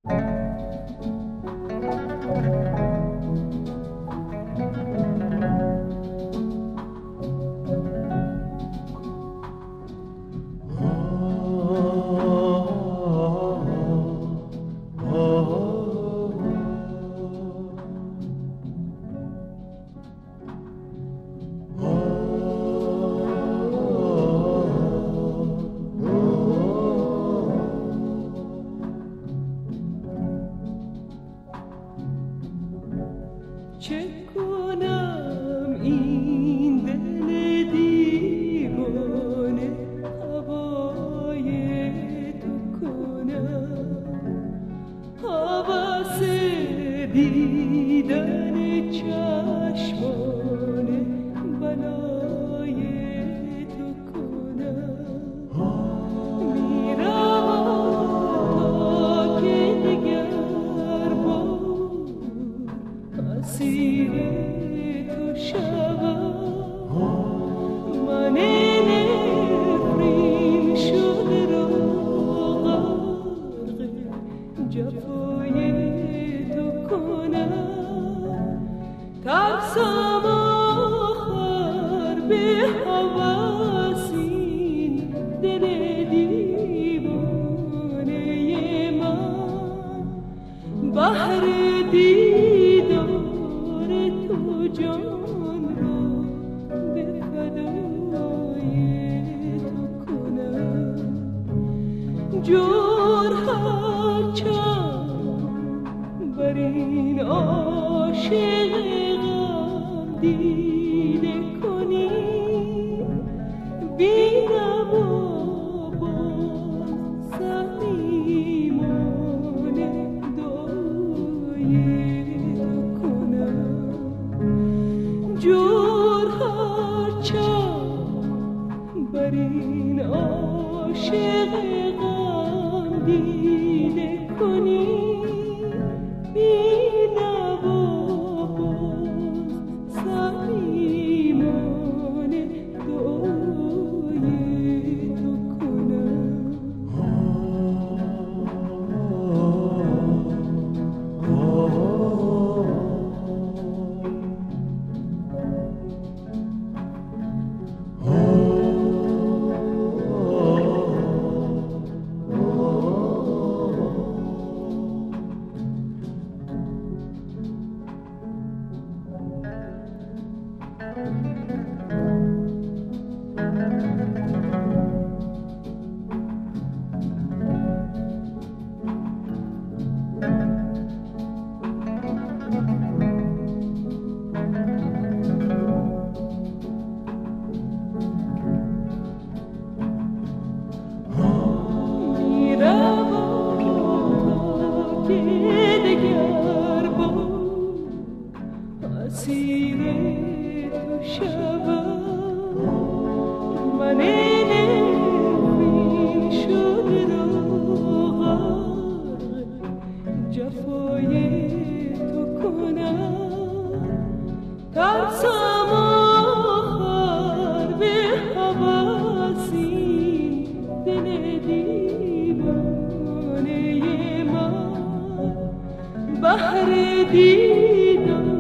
چه کنم این دل دیوانه هوای تو کنم، هوس دیدن چشمان بلای تو کنم. میروم تا که دگر بار اسیر تو شوم، من نفرین شده را غرق جفای تو کنم. ترسم آخر به هوس این دل دیوانه من، بهر دیدار تو جان را به فدای تو کنم. جور هرچند بر این عاشق غم دیده کنی، بینم و باز صمیمانه دعای تو کنم. جور هرچند بر این عاشق غم دیده کنی، بینم و باز صمیمانه دعای تو کنم. اسیر تو شوم، من نفرین شده را غرق جفای تو کنم. ترسم آخر به هوس این دل دیوانه من، بهر دیدار